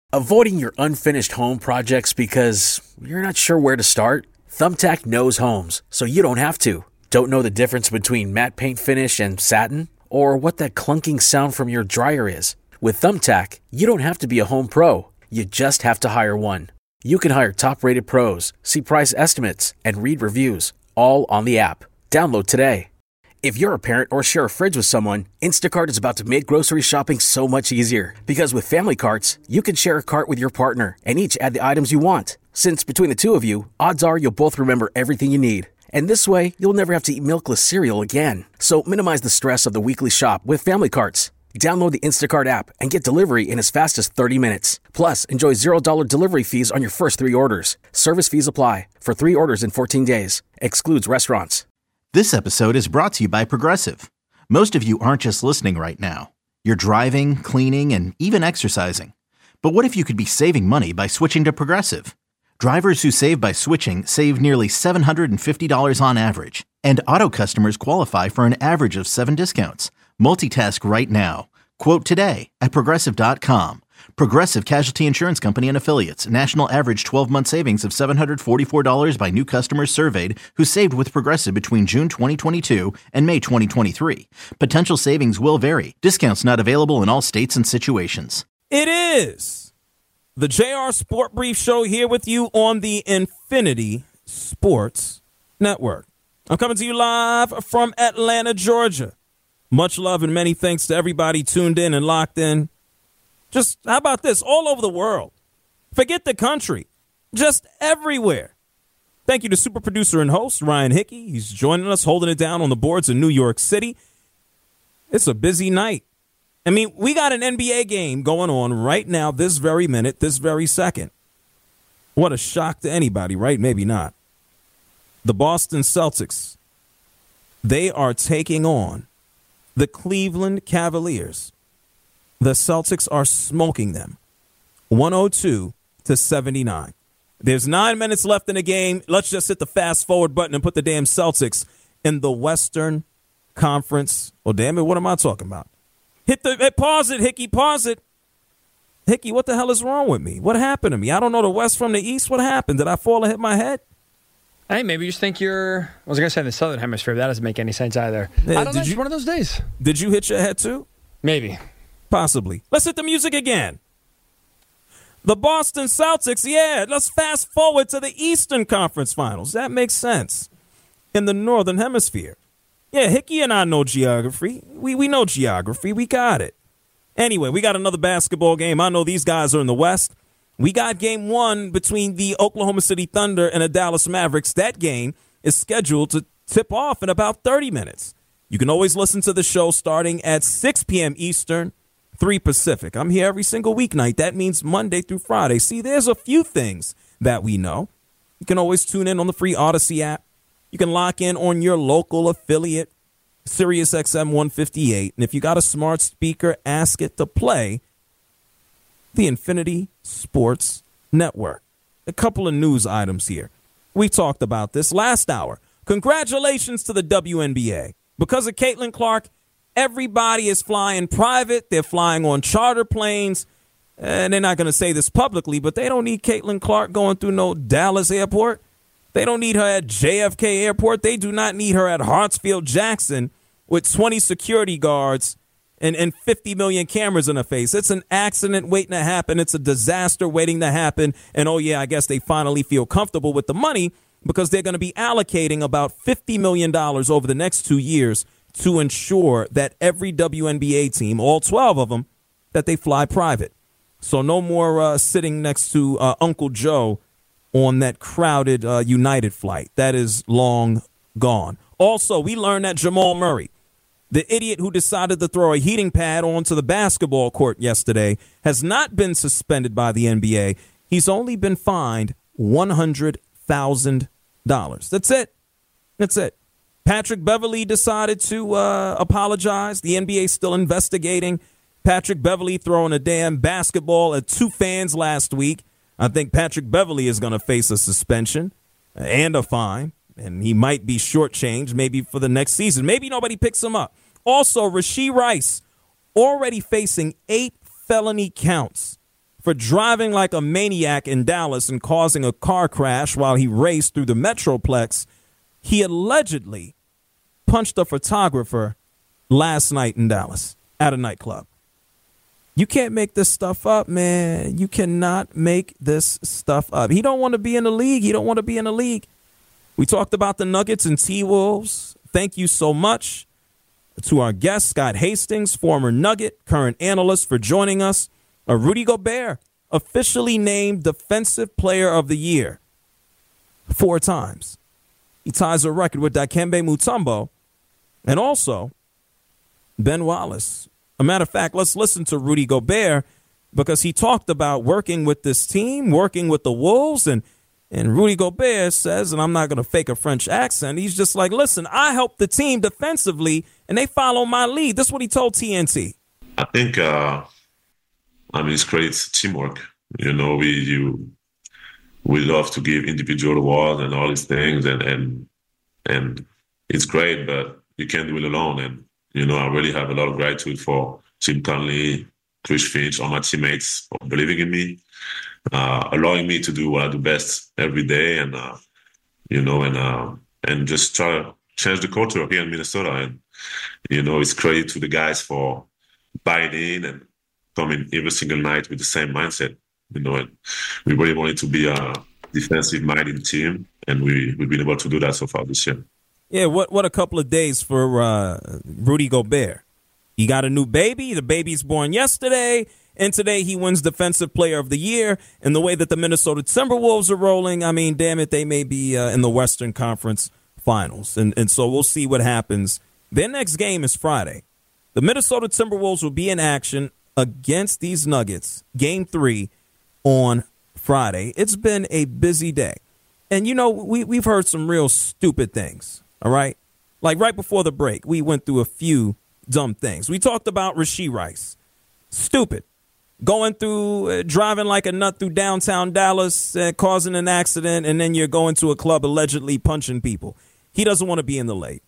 Avoiding your unfinished home projects because you're not sure where to start? Thumbtack knows homes, so you don't have to. Don't know the difference between matte paint finish and satin? Or what that clunking sound from your dryer is? With Thumbtack, you don't have to be a home pro. You just have to hire one. You can hire top-rated pros, see price estimates, and read reviews, all on the app. Download today. If you're a parent or share a fridge with someone, Instacart is about to make grocery shopping so much easier. Because with family carts, you can share a cart with your partner and each add the items you want. Since between the two of you, odds are you'll both remember everything you need. And this way, you'll never have to eat milkless cereal again. So minimize the stress of the weekly shop with family carts. Download the Instacart app and get delivery in as fast as 30 minutes. Plus, enjoy $0 delivery fees on your first 3 orders. Service fees apply. For 3 orders in 14 days. Excludes restaurants. This episode is brought to you by Progressive. Most of you aren't just listening right now. You're driving, cleaning, and even exercising. But what if you could be saving money by switching to Progressive? Drivers who save by switching save nearly $750 on average. And auto customers qualify for an average of 7 discounts. Multitask right now. Quote today at Progressive.com. Progressive Casualty Insurance Company and Affiliates. National average 12-month savings of $744 by new customers surveyed who saved with Progressive between June 2022 and May 2023. Potential savings will vary. Discounts not available in all states and situations. It is the JR Sport Brief Show here with you on the Infinity Sports Network. I'm coming to you live from Atlanta, Georgia. Much love and many thanks to everybody tuned in and locked in. Just, how about this? All over the world. Forget the country. Just everywhere. Thank you to super producer and host Ryan Hickey. He's joining us, holding it down on the boards in New York City. It's a busy night. I mean, we got an NBA game going on right now, this very minute, this very second. What a shock to anybody, right? Maybe not. The Boston Celtics, they are taking on the Cleveland Cavaliers. The Celtics are smoking them, 102-79. There's 9 minutes left in the game. Let's just hit the fast forward button and put the damn Celtics in the Western Conference. Oh, damn it, what am I talking about? Pause it, Hickey, pause it. Hickey, what the hell is wrong with me? What happened to me? I don't know the West from the East. What happened? Did I fall and hit my head? Hey, maybe you just think I was going to say the Southern Hemisphere. That doesn't make any sense either. I don't know. It's one of those days. Did you hit your head too? Maybe. Possibly. Let's hit the music again. The Boston Celtics, yeah, let's fast forward to the Eastern Conference Finals. That makes sense. In the Northern Hemisphere. Yeah, Hickey and I know geography. We know geography. We got it. Anyway, we got another basketball game. I know these guys are in the West. We got game 1 between the Oklahoma City Thunder and the Dallas Mavericks. That game is scheduled to tip off in about 30 minutes. You can always listen to the show starting at 6 p.m. Eastern, 3 Pacific. I'm here every single weeknight. That means Monday through Friday. See, there's a few things that we know. You can always tune in on the free Odyssey app. You can lock in on your local affiliate, Sirius XM 158. And if you got a smart speaker, ask it to play the Infinity Sports Network. A couple of news items here. We talked about this last hour. Congratulations to the WNBA. Because of Caitlin Clark, everybody is flying private. They're flying on charter planes. And they're not going to say this publicly, but they don't need Caitlin Clark going through no Dallas airport. They don't need her at JFK Airport. They do not need her at Hartsfield-Jackson with 20 security guards and 50 million cameras in her face. It's an accident waiting to happen. It's a disaster waiting to happen. And, oh, yeah, I guess they finally feel comfortable with the money because they're going to be allocating about $50 million over the next 2 years to ensure that every WNBA team, all 12 of them, that they fly private. So no more sitting next to Uncle Joe on that crowded United flight. That is long gone. Also, we learned that Jamal Murray, the idiot who decided to throw a heating pad onto the basketball court yesterday, has not been suspended by the NBA. He's only been fined $100,000. That's it. That's it. Patrick Beverley decided to apologize. The NBA is still investigating Patrick Beverley throwing a damn basketball at 2 fans last week. I think Patrick Beverley is going to face a suspension and a fine, and he might be shortchanged maybe for the next season. Maybe nobody picks him up. Also, Rashee Rice already facing 8 felony counts for for driving like a maniac in Dallas and causing a car crash while he raced through the Metroplex. He allegedly punched a photographer last night in Dallas at a nightclub. You can't make this stuff up, man. You cannot make this stuff up. He don't want to be in the league. He don't want to be in the league. We talked about the Nuggets and T-Wolves. Thank you so much to our guest, Scott Hastings, former Nugget, current analyst, for joining us. Rudy Gobert, officially named Defensive Player of the Year 4 times. He ties a record with Dikembe Mutombo and also Ben Wallace. A matter of fact, let's listen to Rudy Gobert because he talked about working with this team, working with the Wolves, and Rudy Gobert says, and I'm not going to fake a French accent, he's just like, listen, I help the team defensively, and they follow my lead. This is what he told TNT. I think, it's great teamwork. You know, we love to give individual awards and all these things, and it's great, but you can't do it alone. And you know, I really have a lot of gratitude for Tim Conley, Chris Finch, all my teammates for believing in me, allowing me to do what I do best every day, and just try to change the culture here in Minnesota. And you know, it's credit to the guys for buying in and coming every single night with the same mindset. You know, and we really wanted to be a defensive-minded team, and we've been able to do that so far this year. Yeah, what a couple of days for Rudy Gobert. He got a new baby. The baby's born yesterday, and today he wins Defensive Player of the Year. And the way that the Minnesota Timberwolves are rolling, I mean, damn it, they may be in the Western Conference Finals. And so we'll see what happens. Their next game is Friday. The Minnesota Timberwolves will be in action against these Nuggets, Game 3 on Friday. It's been a busy day. And, you know, we've heard some real stupid things. All right. Like right before the break, we went through a few dumb things. We talked about Rashee Rice. Stupid. Going through, driving like a nut through downtown Dallas, causing an accident, and then you're going to a club allegedly punching people. He doesn't want to be in the lake.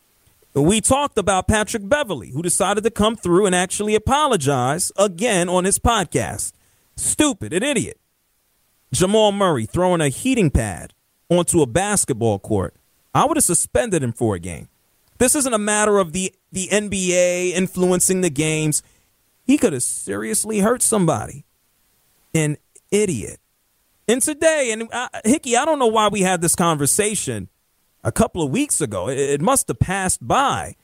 We talked about Patrick Beverley, who decided to come through and actually apologize again on his podcast. Stupid, an idiot. Jamal Murray throwing a heating pad onto a basketball court. I would have suspended him for a game. This isn't a matter of the NBA influencing the games. He could have seriously hurt somebody. An idiot. And today, and Hickey, I don't know why we had this conversation a couple of weeks ago. It must have passed by.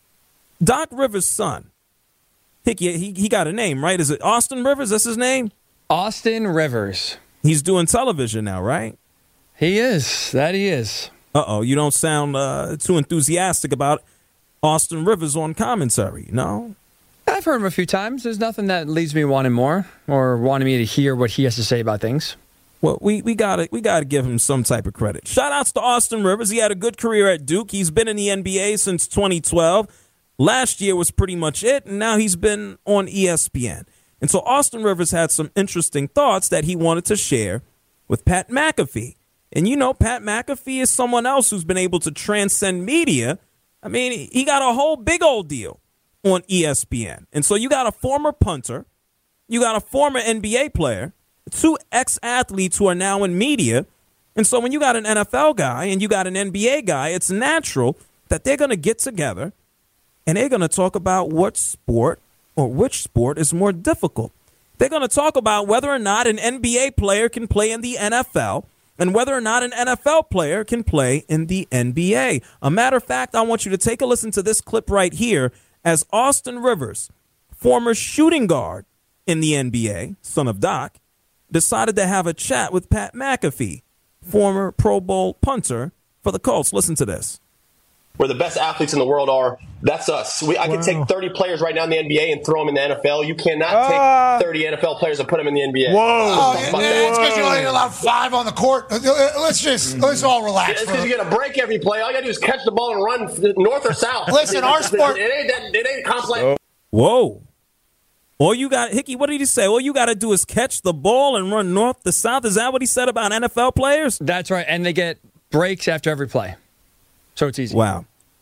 Doc Rivers' son. Hickey, he got a name, right? Is it Austin Rivers? That's his name? Austin Rivers. He's doing television now, right? He is. That he is. Uh-oh, you don't sound too enthusiastic about Austin Rivers on commentary, no? I've heard him a few times. There's nothing that leaves me wanting more or wanting me to hear what he has to say about things. Well, we gotta give him some type of credit. Shout outs to Austin Rivers. He had a good career at Duke. He's been in the NBA since 2012. Last year was pretty much it, and now he's been on ESPN. And so Austin Rivers had some interesting thoughts that he wanted to share with Pat McAfee. And, you know, Pat McAfee is someone else who's been able to transcend media. I mean, he got a whole big old deal on ESPN. And so you got a former punter, you got a former NBA player, 2 ex-athletes who are now in media. And so when you got an NFL guy and you got an NBA guy, it's natural that they're going to get together and they're going to talk about what sport or which sport is more difficult. They're going to talk about whether or not an NBA player can play in the NFL and whether or not an NFL player can play in the NBA. A matter of fact, I want you to take a listen to this clip right here as Austin Rivers, former shooting guard in the NBA, son of Doc, decided to have a chat with Pat McAfee, former Pro Bowl punter for the Colts. Listen to this. Where the best athletes in the world are, that's us. I could take 30 players right now in the NBA and throw them in the NFL. You cannot take 30 NFL players and put them in the NBA. Whoa. It's because you're only allowed 5 on the court. Let's all relax. It's because you get a break every play. All you got to do is catch the ball and run north or south. Listen, our sport. It ain't complex. Whoa. All you got, Hickey, what did he say? All you got to do is catch the ball and run north to south. Is that what he said about NFL players? That's right. And they get breaks after every play. So it's easy. Wow.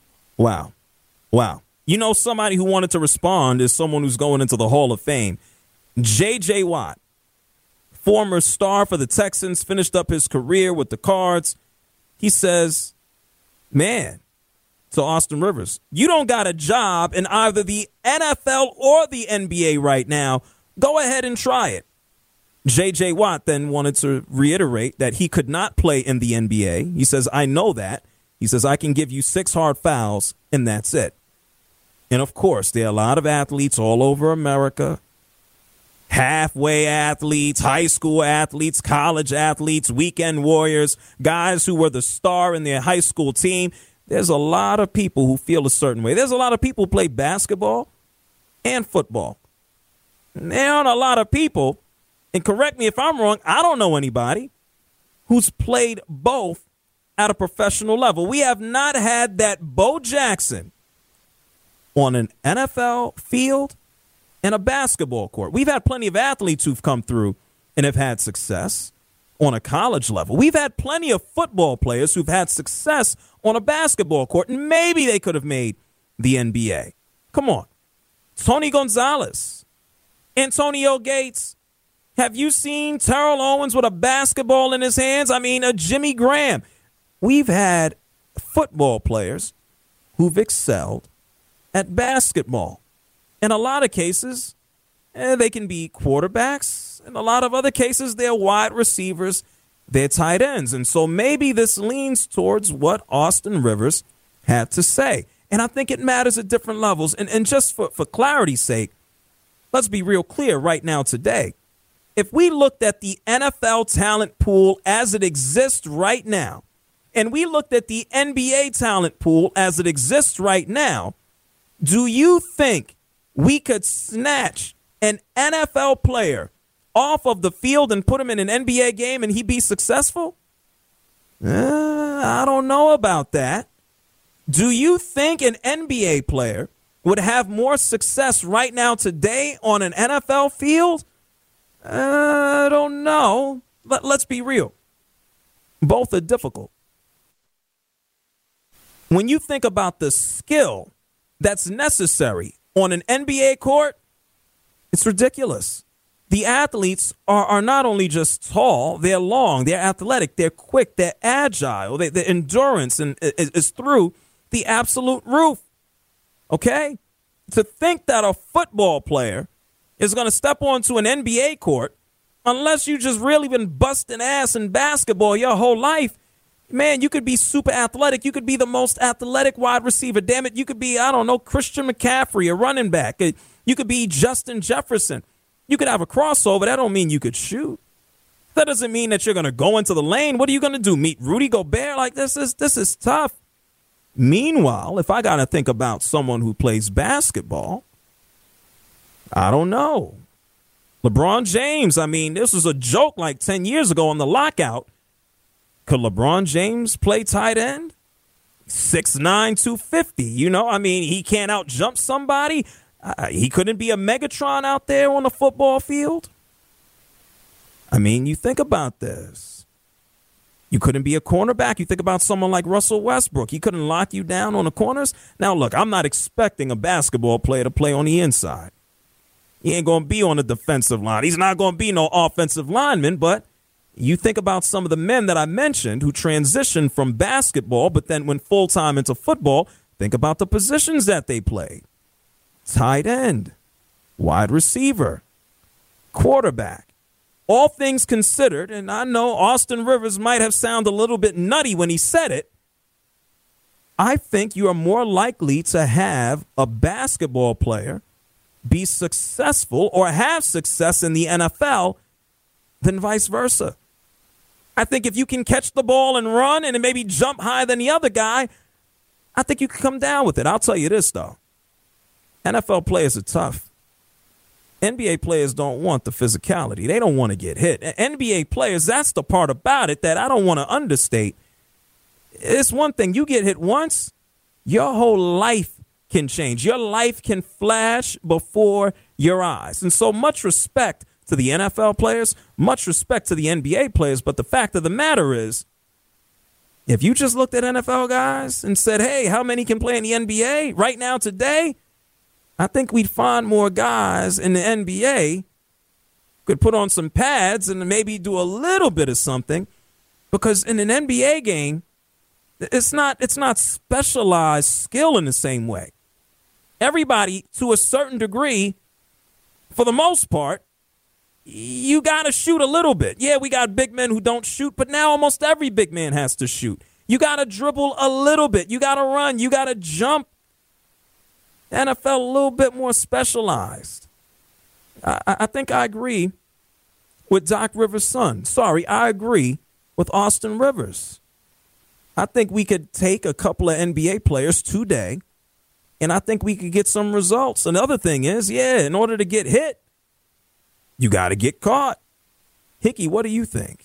You know, somebody who wanted to respond is someone who's going into the Hall of Fame. J.J. Watt, former star for the Texans, finished up his career with the Cards. He says, man, to Austin Rivers, you don't got a job in either the NFL or the NBA right now. Go ahead and try it. J.J. Watt then wanted to reiterate that he could not play in the NBA. He says, I know that. He says, I can give you 6 hard fouls, and that's it. And, of course, there are a lot of athletes all over America, halfway athletes, high school athletes, college athletes, weekend warriors, guys who were the star in their high school team. There's a lot of people who feel a certain way. There's a lot of people who play basketball and football. There aren't a lot of people, and correct me if I'm wrong, I don't know anybody who's played both at a professional level. We have not had that Bo Jackson on an NFL field and a basketball court. We've had plenty of athletes who've come through and have had success on a college level. We've had plenty of football players who've had success on a basketball court, and maybe they could have made the NBA. Come on. Tony Gonzalez, Antonio Gates. Have you seen Terrell Owens with a basketball in his hands? I mean, a Jimmy Graham. We've had football players who've excelled at basketball. In a lot of cases, they can be quarterbacks. In a lot of other cases, they're wide receivers, they're tight ends. And so maybe this leans towards what Austin Rivers had to say. And I think it matters at different levels. And just for clarity's sake, let's be real clear right now today. If we looked at the NFL talent pool as it exists right now, and we looked at the NBA talent pool as it exists right now, do you think we could snatch an NFL player off of the field and put him in an NBA game and he'd be successful? I don't know about that. Do you think an NBA player would have more success right now today on an NFL field? I don't know. Let's be real. Both are difficult. When you think about the skill that's necessary on an NBA court, it's ridiculous. The athletes are not only just tall, they're long, they're athletic, they're quick, they're agile, their endurance is through the absolute roof. Okay? To think that a football player is going to step onto an NBA court, unless you just really been busting ass in basketball your whole life, man, you could be super athletic. You could be the most athletic wide receiver. Damn it, you could be, I don't know, Christian McCaffrey, a running back. You could be Justin Jefferson. You could have a crossover. That don't mean you could shoot. That doesn't mean that you're going to go into the lane. What are you going to do, meet Rudy Gobert? Like, this is tough. Meanwhile, if I got to think about someone who plays basketball, I don't know. LeBron James, I mean, this was a joke like 10 years ago on the lockout. Could LeBron James play tight end? 6'9", 250. You know, I mean, he can't out-jump somebody. He couldn't be a Megatron out there on the football field. I mean, you think about this. You couldn't be a cornerback. You think about someone like Russell Westbrook. He couldn't lock you down on the corners. Now, look, I'm not expecting a basketball player to play on the inside. He ain't going to be on the defensive line. He's not going to be no offensive lineman, but you think about some of the men that I mentioned who transitioned from basketball but then went full-time into football. Think about the positions that they played. Tight end, wide receiver, quarterback. All things considered, and I know Austin Rivers might have sounded a little bit nutty when he said it, I think you are more likely to have a basketball player be successful or have success in the NFL than vice versa. I think if you can catch the ball and run and maybe jump higher than the other guy, I think you can come down with it. I'll tell you this, though. NFL players are tough. NBA players don't want the physicality. They don't want to get hit. NBA players, that's the part about it that I don't want to understate. It's one thing. You get hit once, your whole life can change. Your life can flash before your eyes. And so much respect to the NFL players, much respect to the NBA players. But the fact of the matter is, if you just looked at NFL guys and said, hey, how many can play in the NBA right now today? I think we'd find more guys in the NBA could put on some pads and maybe do a little bit of something, because in an NBA game, it's not specialized skill in the same way. Everybody, to a certain degree, for the most part, you got to shoot a little bit. Yeah, we got big men who don't shoot, but now almost every big man has to shoot. You got to dribble a little bit. You got to run. You got to jump. NFL a little bit more specialized. I think I agree with Doc Rivers' son. Sorry, I agree with Austin Rivers. I think we could take a couple of NBA players today, and I think we could get some results. Another thing is, in order to get hit, you got to get caught. Hickey, what do you think?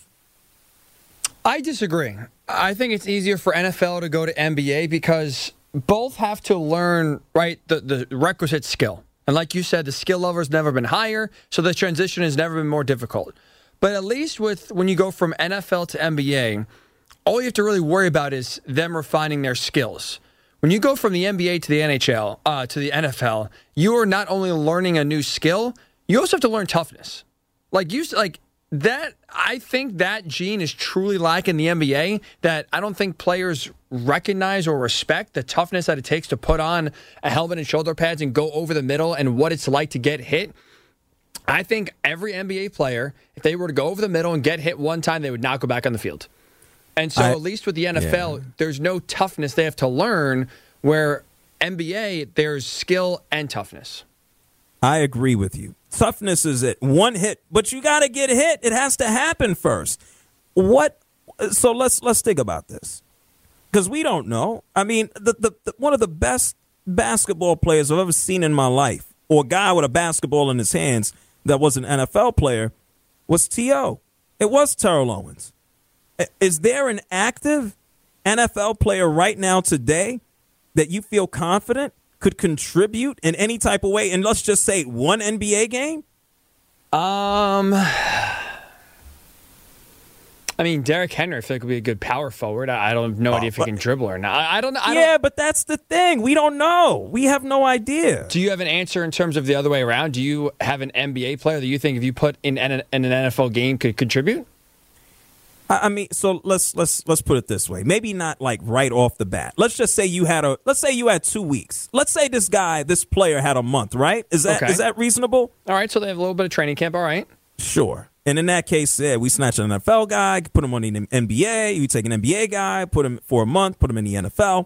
I disagree. I think it's easier for NFL to go to NBA because both have to learn, right, the requisite skill. And like you said, the skill level has never been higher, so the transition has never been more difficult. But at least when you go from NFL to NBA, all you have to really worry about is them refining their skills. When you go from the NBA to the NHL, to the NFL, you are not only learning a new skill, you also have to learn toughness. That, I think that gene is truly lacking in the NBA, that I don't think players recognize or respect the toughness that it takes to put on a helmet and shoulder pads and go over the middle and what it's like to get hit. I think every NBA player, if they were to go over the middle and get hit one time, they would not go back on the field. And so at least with the NFL, there's no toughness they have to learn, where NBA, there's skill and toughness. I agree with you. Toughness is it. One hit, but you got to get hit. It has to happen first. So let's think about this, because we don't know. I mean, the one of the best basketball players I've ever seen in my life, or a guy with a basketball in his hands that was an NFL player, was T.O. It was Terrell Owens. Is there an active NFL player right now today that you feel confident could contribute in any type of way, and let's just say one NBA game? I mean, Derrick Henry, I feel like would be a good power forward. I don't have no idea if he can dribble or not. I don't know. But that's the thing. We don't know. We have no idea. Do you have an answer in terms of the other way around? Do you have an NBA player that you think if you put in an NFL game could contribute? I mean, so let's put it this way. Maybe not like right off the bat. Let's just say you had 2 weeks. Let's say this player had a month, right? Is that reasonable? All right, so they have a little bit of training camp, all right. Sure. And in that case, we snatch an NFL guy, put him on the NBA. You take an NBA guy, put him for a month, put him in the NFL.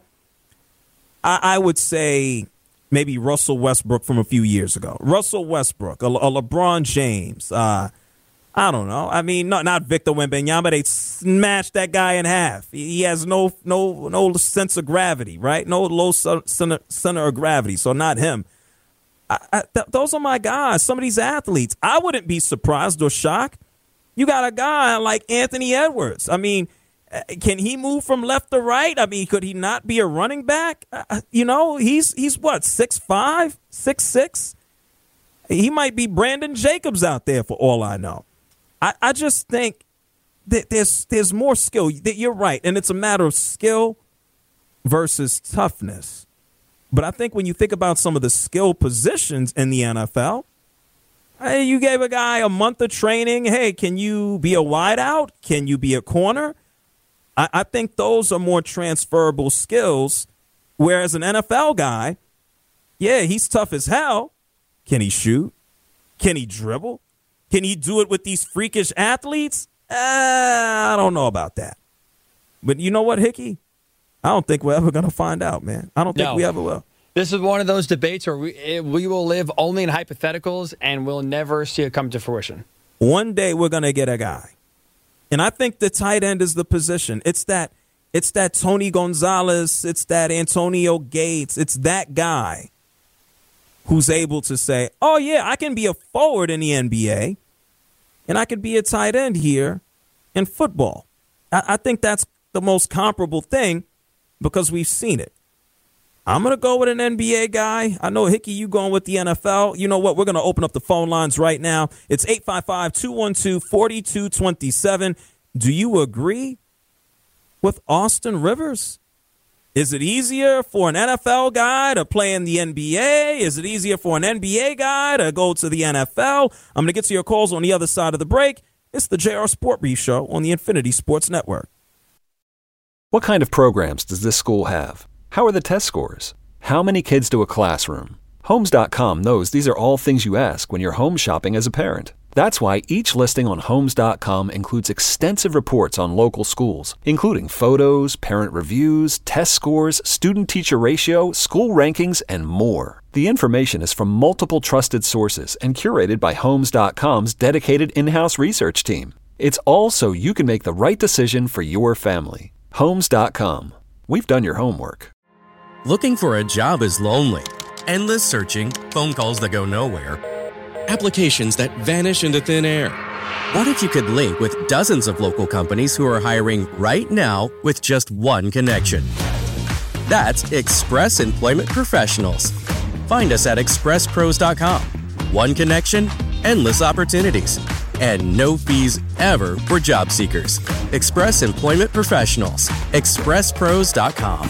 I would say maybe Russell Westbrook from a few years ago. Russell Westbrook, a LeBron James, I don't know. I mean, not Victor Wembanyama. They smashed that guy in half. He has no sense of gravity, right? No low center of gravity. So not him. Those are my guys. Some of these athletes, I wouldn't be surprised or shocked. You got a guy like Anthony Edwards. I mean, can he move from left to right? I mean, could he not be a running back? He's what, 6'5", 6'6"? He might be Brandon Jacobs out there for all I know. I just think that there's more skill. You're right, and it's a matter of skill versus toughness. But I think when you think about some of the skill positions in the NFL, you gave a guy a month of training. Hey, can you be a wideout? Can you be a corner? I think those are more transferable skills, whereas an NFL guy, he's tough as hell. Can he shoot? Can he dribble? Can he do it with these freakish athletes? I don't know about that. But you know what, Hickey? I don't think we're ever going to find out, man. I don't think we ever will. This is one of those debates where we will live only in hypotheticals and we'll never see it come to fruition. One day we're going to get a guy. And I think the tight end is the position. It's that Tony Gonzalez. It's that Antonio Gates. It's that guy who's able to say, oh, yeah, I can be a forward in the NBA, and I could be a tight end here in football. I think that's the most comparable thing because we've seen it. I'm going to go with an NBA guy. I know, Hickey, you going with the NFL. You know what? We're going to open up the phone lines right now. It's 855-212-4227. Do you agree with Austin Rivers? Is it easier for an NFL guy to play in the NBA? Is it easier for an NBA guy to go to the NFL? I'm going to get to your calls on the other side of the break. It's the JR Sport Brief Show on the Infinity Sports Network. What kind of programs does this school have? How are the test scores? How many kids to a classroom? Homes.com knows these are all things you ask when you're home shopping as a parent. That's why each listing on Homes.com includes extensive reports on local schools, including photos, parent reviews, test scores, student-teacher ratio, school rankings, and more. The information is from multiple trusted sources and curated by Homes.com's dedicated in-house research team. It's all so you can make the right decision for your family. Homes.com. We've done your homework. Looking for a job is lonely. Endless searching, phone calls that go nowhere, applications that vanish into thin air. What if you could link with dozens of local companies who are hiring right now with just one connection? That's Express Employment Professionals. Find us at expresspros.com. One connection, endless opportunities, and no fees ever for job seekers. Express Employment Professionals. expresspros.com.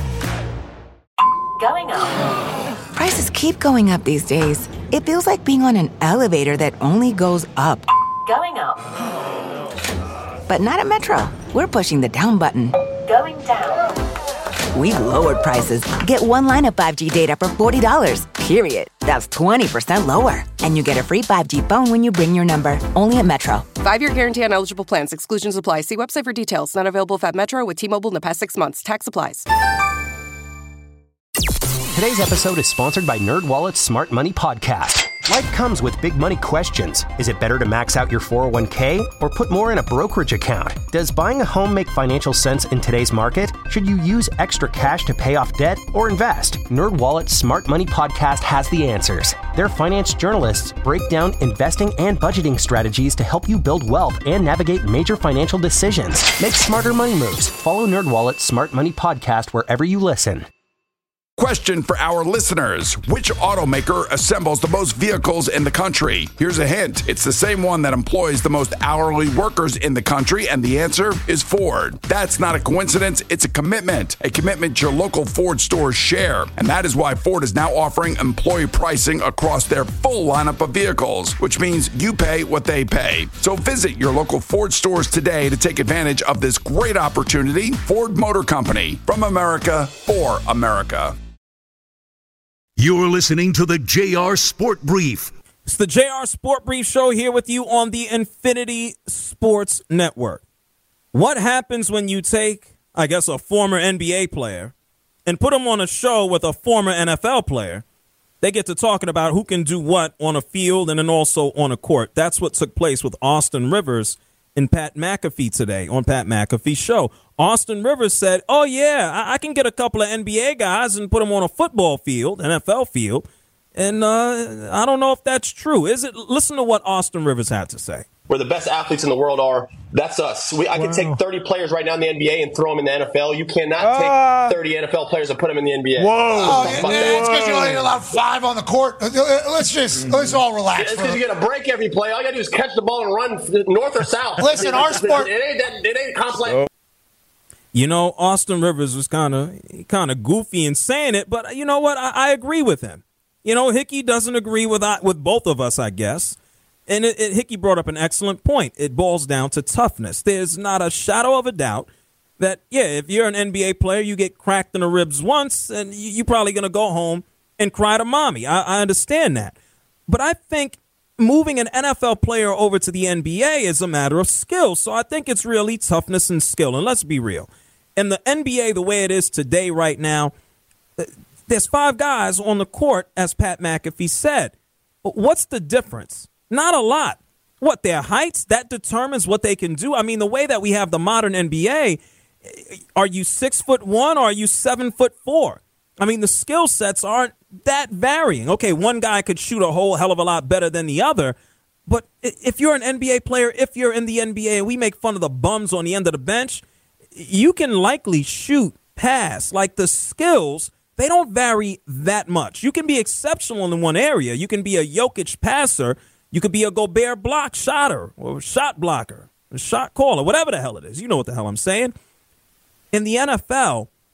Going up. Prices keep going up these days. It feels like being on an elevator that only goes up. Going up. But not at Metro. We're pushing the down button. Going down. We've lowered prices. Get one line of 5G data for $40, period. That's 20% lower. And you get a free 5G phone when you bring your number. Only at Metro. 5-year guarantee on eligible plans. Exclusions apply. See website for details. Not available at Metro with T-Mobile in the past 6 months. Tax applies. Today's episode is sponsored by NerdWallet's Smart Money Podcast. Life comes with big money questions. Is it better to max out your 401k or put more in a brokerage account? Does buying a home make financial sense in today's market? Should you use extra cash to pay off debt or invest? NerdWallet's Smart Money Podcast has the answers. Their finance journalists break down investing and budgeting strategies to help you build wealth and navigate major financial decisions. Make smarter money moves. Follow NerdWallet's Smart Money Podcast wherever you listen. Question for our listeners. Which automaker assembles the most vehicles in the country? Here's a hint. It's the same one that employs the most hourly workers in the country, and the answer is Ford. That's not a coincidence. It's a commitment your local Ford stores share. And that is why Ford is now offering employee pricing across their full lineup of vehicles, which means you pay what they pay. So visit your local Ford stores today to take advantage of this great opportunity. Ford Motor Company, from America, for America. You're listening to the JR Sport Brief. It's the JR Sport Brief Show here with you on the Infinity Sports Network. What happens when you take, I guess, a former NBA player and put him on a show with a former NFL player? They get to talking about who can do what on a field and then also on a court. That's what took place with Austin Rivers and Pat McAfee today on Pat McAfee's show. Austin Rivers said, oh, yeah, I can get a couple of NBA guys and put them on a football field, NFL field. And I don't know if that's true. Is it? Listen to what Austin Rivers had to say. Where the best athletes in the world are, that's us. I can take 30 players right now in the NBA and throw them in the NFL. You cannot take 30 NFL players and put them in the NBA. Whoa. It's because you only allow 5 on the court. Let's all relax. It's because you get a break every play. All you got to do is catch the ball and run north or south. Listen, our sport. It ain't complex. You know, Austin Rivers was kind of goofy in saying it, but you know what? I agree with him. You know, Hickey doesn't agree with both of us, I guess. And Hickey brought up an excellent point. It boils down to toughness. There's not a shadow of a doubt that, yeah, if you're an NBA player, you get cracked in the ribs once, and you're probably going to go home and cry to mommy. I understand that. But I think moving an NFL player over to the NBA is a matter of skill. So I think it's really toughness and skill. And let's be real. In the NBA, the way it is today right now, there's 5 guys on the court, as Pat McAfee said. What's the difference? Not a lot. What, their heights? That determines what they can do. I mean, the way that we have the modern NBA, are you 6'1" or are you 7'4"? I mean, the skill sets aren't that varying. Okay, one guy could shoot a whole hell of a lot better than the other. But if you're an NBA player, if you're in the NBA and we make fun of the bums on the end of the bench, you can likely shoot, pass. Like the skills, they don't vary that much. You can be exceptional in one area. You can be a Jokic passer. You could be a Gobert block shotter or shot blocker, a shot caller, whatever the hell it is. You know what the hell I'm saying. In the NFL,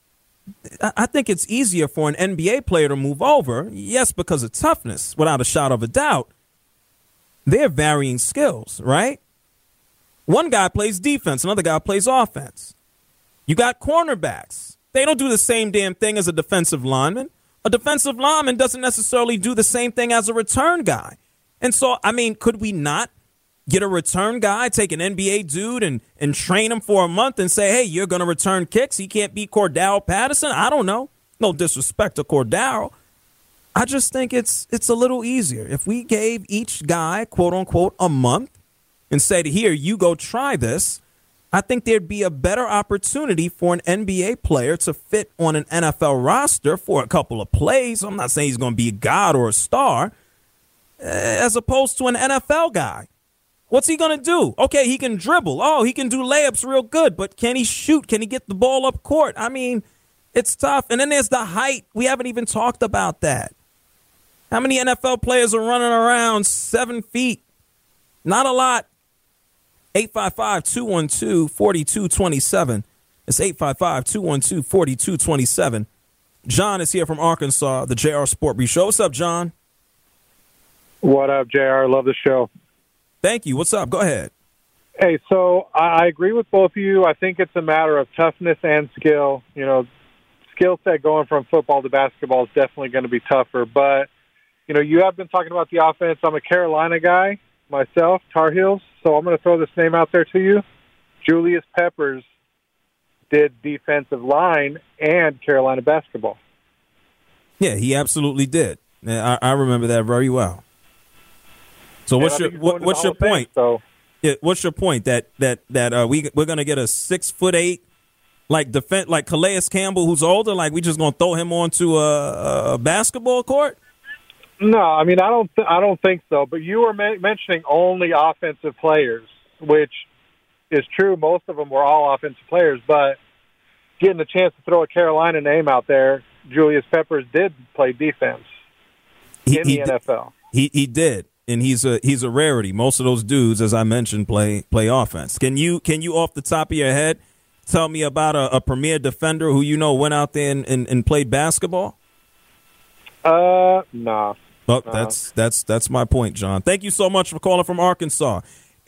I think it's easier for an NBA player to move over. Yes, because of toughness, without a shot of a doubt. They're varying skills, right? One guy plays defense, another guy plays offense. You got cornerbacks. They don't do the same damn thing as a defensive lineman. A defensive lineman doesn't necessarily do the same thing as a return guy. And so, I mean, could we not get a return guy, take an NBA dude and train him for a month and say, hey, you're going to return kicks? He can't beat Cordell Patterson? I don't know. No disrespect to Cordell. I just think it's a little easier. If we gave each guy, quote unquote, a month and said, here, you go try this, I think there'd be a better opportunity for an NBA player to fit on an NFL roster for a couple of plays. I'm not saying he's going to be a god or a star, as opposed to an NFL guy. What's he going to do? Okay, he can dribble. Oh, he can do layups real good, but can he shoot? Can he get the ball up court? I mean, it's tough. And then there's the height. We haven't even talked about that. How many NFL players are running around 7 feet? Not a lot. 855-212-4227. It's 855-212-4227. John is here from Arkansas, the JR Sport Brief Show. What's up, John? What up, JR? Love the show. Thank you. What's up? Go ahead. Hey, so I agree with both of you. I think it's a matter of toughness and skill. You know, skill set going from football to basketball is definitely going to be tougher. But, you know, you have been talking about the offense. I'm a Carolina guy myself, Tar Heels. So I'm going to throw this name out there to you. Julius Peppers did defensive line and Carolina basketball. Yeah, he absolutely did. I remember that very well. So what's your point? Yeah, what's your point that we're gonna get a 6'8" like Calais Campbell who's older? Like we just gonna throw him onto a basketball court? No, I mean I don't think so. But you were mentioning only offensive players, which is true. Most of them were all offensive players. But getting the chance to throw a Carolina name out there, Julius Peppers did play defense in the NFL. He did. And he's a rarity. Most of those dudes, as I mentioned, play offense. Can you off the top of your head tell me about a premier defender who you know went out there and played basketball? No. Well, that's my point, John. Thank you so much for calling from Arkansas.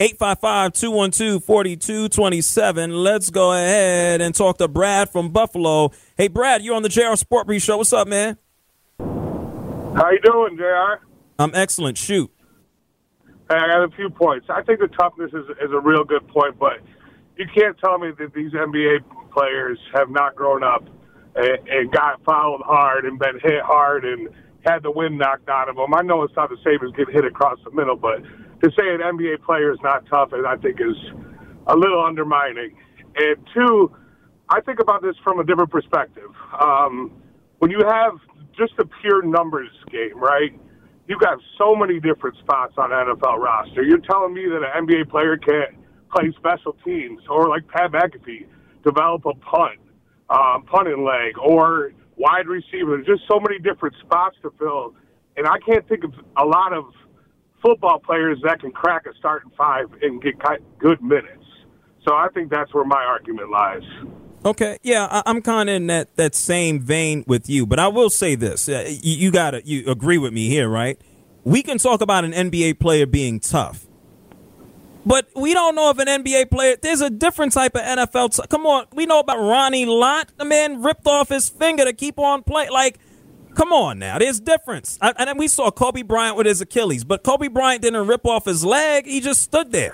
855-212-4227. Let's go ahead and talk to Brad from Buffalo. Hey, Brad, you're on the JR Sport Brief Show. What's up, man? How you doing, JR? I'm excellent. Shoot. I got a few points. I think the toughness is a real good point, but you can't tell me that these NBA players have not grown up and got fouled hard and been hit hard and had the wind knocked out of them. I know it's not the same as getting hit across the middle, but to say an NBA player is not tough, I think is a little undermining. And two, I think about this from a different perspective. When you have just a pure numbers game, right? You got so many different spots on an NFL roster. You're telling me that an NBA player can't play special teams or, like Pat McAfee, develop a punting leg, or wide receiver. There's just so many different spots to fill. And I can't think of a lot of football players that can crack a starting five and get good minutes. So I think that's where my argument lies. Okay, yeah, I'm kind of in that same vein with you, but I will say this: you agree with me here, right? We can talk about an NBA player being tough, but we don't know if an NBA player. There's a different type of NFL. Come on, we know about Ronnie Lott. The man ripped off his finger to keep on playing. Like, come on now, there's difference. And then we saw Kobe Bryant with his Achilles, but Kobe Bryant didn't rip off his leg; he just stood there.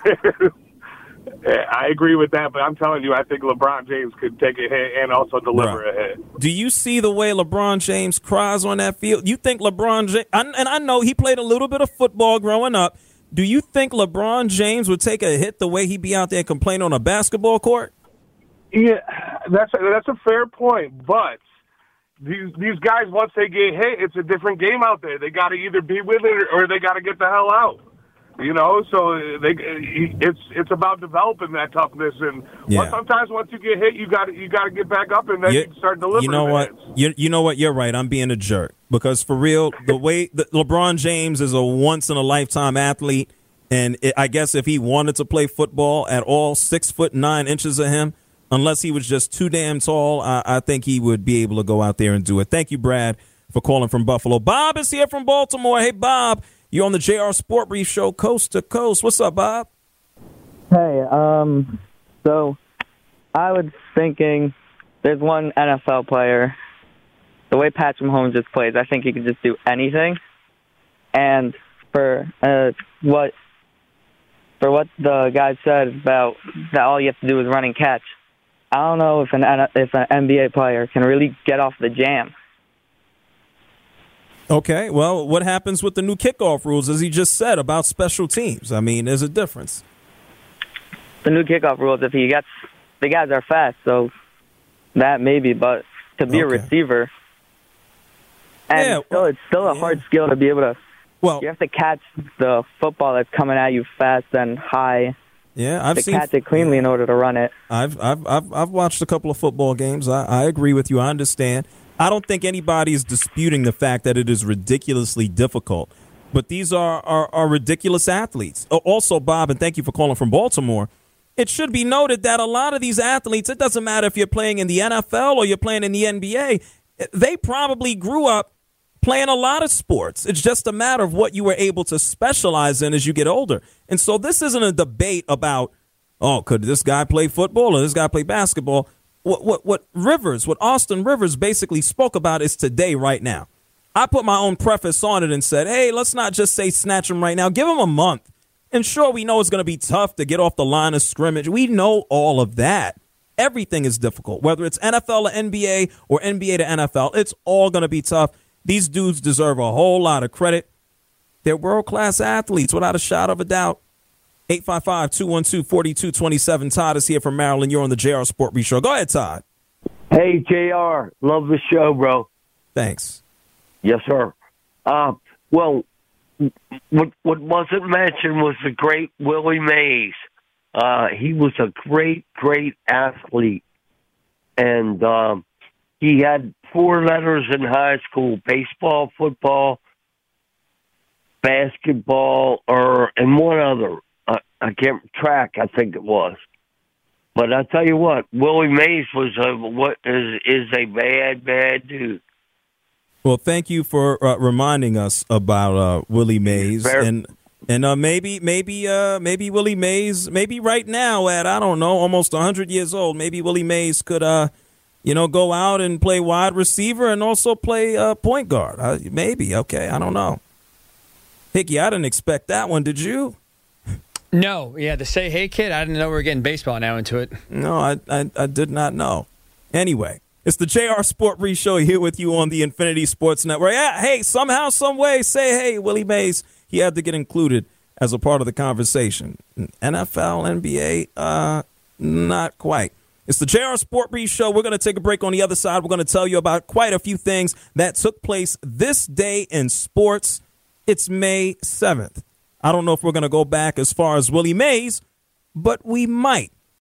I agree with that, but I'm telling you, I think LeBron James could take a hit and also deliver a hit. Do you see the way LeBron James cries on that field? You think LeBron James, and I know he played a little bit of football growing up, do you think LeBron James would take a hit the way he'd be out there complaining on a basketball court? Yeah, that's a fair point, but these guys, once they get hit, it's a different game out there. They got to either be with it or they got to get the hell out. You know, so it's about developing that toughness, and sometimes once you get hit, you got to get back up, and then you can start delivering. You know what? You know what? You're right. I'm being a jerk because for real, the way that LeBron James is a once in a lifetime athlete, and I guess if he wanted to play football at all, 6'9" of him, Unless he was just too damn tall, I think he would be able to go out there and do it. Thank you, Brad, for calling from Buffalo. Bob is here from Baltimore. Hey, Bob, you're on the JR Sport Brief Show, coast to coast. What's up, Bob? Hey, so I was thinking there's one NFL player, the way Patrick Mahomes just plays, I think he could just do anything. And for what the guy said about that all you have to do is run and catch, I don't know if an NBA player can really get off the jam. Okay, well, what happens with the new kickoff rules, as he just said, about special teams? I mean, there's a difference. The new kickoff rules, if he gets, the guys are fast, so that maybe, but to be a receiver, and it's still a hard skill to be able to, you have to catch the football that's coming at you fast and high. Yeah, I've seen catch it cleanly in order to run it. I've watched a couple of football games. I agree with you. I understand. I don't think anybody is disputing the fact that it is ridiculously difficult. But these are ridiculous athletes. Also, Bob, and thank you for calling from Baltimore, it should be noted that a lot of these athletes, it doesn't matter if you're playing in the NFL or you're playing in the NBA, they probably grew up playing a lot of sports. It's just a matter of what you were able to specialize in as you get older. And so this isn't a debate about, could this guy play football or this guy play basketball? What Austin Rivers basically spoke about is today, right now. I put my own preface on it and said, hey, let's not just say snatch him right now. Give him a month. And sure, we know it's going to be tough to get off the line of scrimmage. We know all of that. Everything is difficult. Whether it's NFL to NBA or NBA to NFL, it's all going to be tough. These dudes deserve a whole lot of credit. They're world-class athletes, without a shadow of a doubt. 855-212-4227. Todd is here from Maryland. You're on the JR Sport Brief Show. Go ahead, Todd. Hey, JR. Love the show, bro. Thanks. Yes, sir. Well, what wasn't mentioned was the great Willie Mays. He was a great, great athlete. And he had 4 letters in high school: baseball, football, basketball, and one other. I can't track, I think it was. But I tell you what, Willie Mays is a bad dude. Well, thank you for reminding us about Willie Mays, and maybe Willie Mays, maybe right now at, I don't know, almost 100 years old, maybe Willie Mays could go out and play wide receiver and also play point guard. Maybe. Okay, I don't know. Hickey, I didn't expect that one. Did you? No. Yeah, to say, hey, kid, I didn't know we were getting baseball now into it. No, I did not know. Anyway, it's the JR Sport Brief Show here with you on the Infinity Sports Network. Yeah, hey, somehow, some way, say, hey, Willie Mays, he had to get included as a part of the conversation. NFL, NBA, not quite. It's the JR Sport Brief Show. We're going to take a break. On the other side, we're going to tell you about quite a few things that took place this day in sports. It's May 7th. I don't know if we're going to go back as far as Willie Mays, but we might.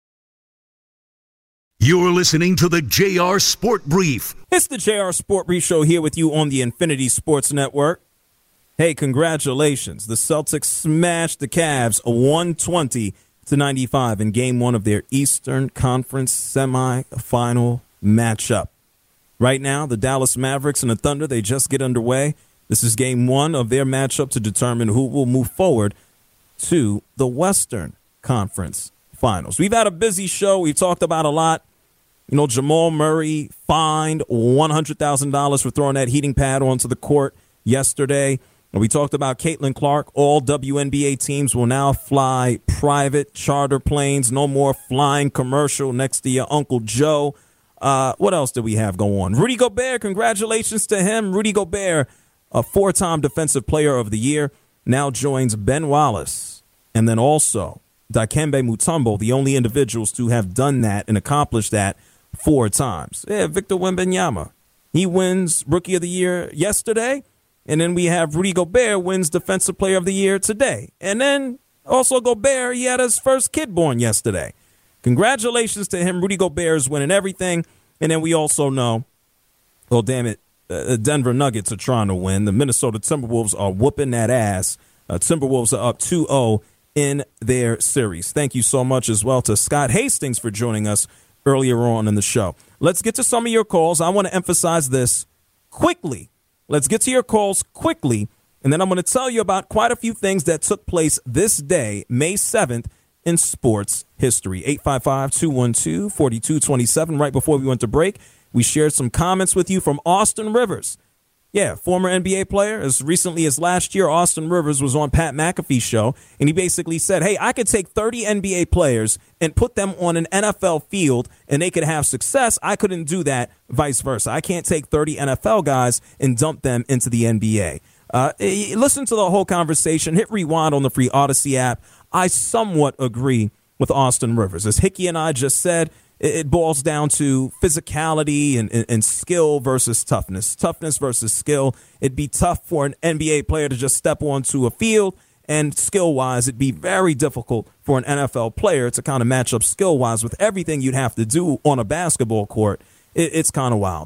You're listening to the JR Sport Brief. It's the JR Sport Brief Show here with you on the Infinity Sports Network. Hey, congratulations. The Celtics smashed the Cavs 120-95 in Game 1 of their Eastern Conference semifinal matchup. Right now, the Dallas Mavericks and the Thunder, they just get underway. This is Game 1 of their matchup to determine who will move forward to the Western Conference Finals. We've had a busy show. We've talked about a lot. You know, Jamal Murray fined $100,000 for throwing that heating pad onto the court yesterday. And we talked about Caitlin Clark. All WNBA teams will now fly private charter planes. No more flying commercial next to your Uncle Joe. What else do we have go on? Rudy Gobert, congratulations to him. Rudy Gobert, a 4-time Defensive Player of the Year, now joins Ben Wallace and then also Dikembe Mutombo, the only individuals to have done that and accomplished that 4 times. Yeah, Victor Wembanyama, he wins Rookie of the Year yesterday, and then we have Rudy Gobert wins Defensive Player of the Year today. And then also Gobert, he had his first kid born yesterday. Congratulations to him. Rudy Gobert is winning everything. And then we also know, oh, damn it, Denver Nuggets are trying to win. The Minnesota Timberwolves are whooping that ass. Timberwolves are up 2-0 in their series. Thank you so much as well to Scott Hastings for joining us earlier on in the show. Let's get to some of your calls. I want to emphasize this quickly. Let's get to your calls quickly, and then I'm going to tell you about quite a few things that took place this day, May 7th, in sports history. 855-212-4227. Right before we went to break, we shared some comments with you from Austin Rivers. Yeah, former NBA player. As recently as last year, Austin Rivers was on Pat McAfee's show, and he basically said, hey, I could take 30 NBA players and put them on an NFL field, and they could have success. I couldn't do that, vice versa. I can't take 30 NFL guys and dump them into the NBA. Listen to the whole conversation. Hit rewind on the free Odyssey app. I somewhat agree with Austin Rivers. As Hickey and I just said, it boils down to physicality and skill versus toughness. Toughness versus skill. It'd be tough for an NBA player to just step onto a field, and skill-wise, it'd be very difficult for an NFL player to kind of match up skill-wise with everything you'd have to do on a basketball court. It's kind of wild.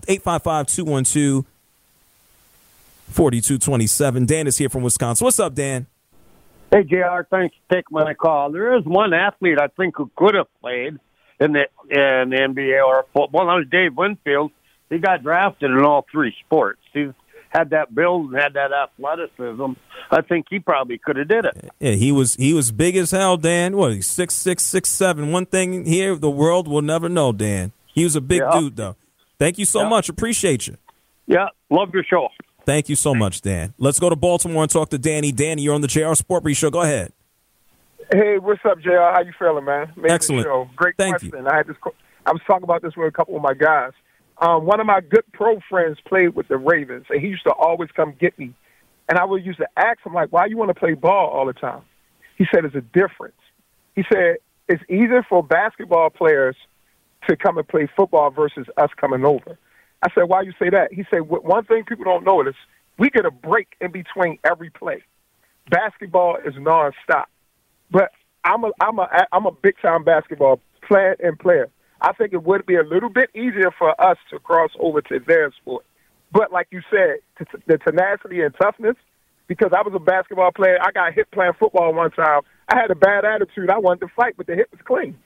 855-212-4227. Dan is here from Wisconsin. What's up, Dan? Hey, JR, thanks for taking my call. There is one athlete I think who could have played in the NBA or football. That was Dave Winfield. He got drafted in all three sports. He's had that build and had that athleticism. I think he probably could have did it. Yeah, he was big as hell, Dan. What, he's 6'6", 6'7". One thing here the world will never know, Dan. He was a big dude, though. Thank you so much. Appreciate you. Yeah, love your show. Thank you so much, Dan. Let's go to Baltimore and talk to Danny. Danny, you're on the JR Sport Brief Show. Go ahead. Hey, what's up, JR? How you feeling, man? Amazing Excellent. Show. Great Thank question. you. I was talking about this with a couple of my guys. One of my good pro friends played with the Ravens, and he used to always come get me. And I would used to ask him, like, why you want to play ball all the time? He said, it's a difference. He said, it's easier for basketball players to come and play football versus us coming over. I said, why you say that? He said, one thing people don't know is we get a break in between every play. Basketball is nonstop. But I'm a big time basketball player. I think it would be a little bit easier for us to cross over to their sport. But like you said, the tenacity and toughness, because I was a basketball player, I got hit playing football one time. I had a bad attitude. I wanted to fight, but the hit was clean.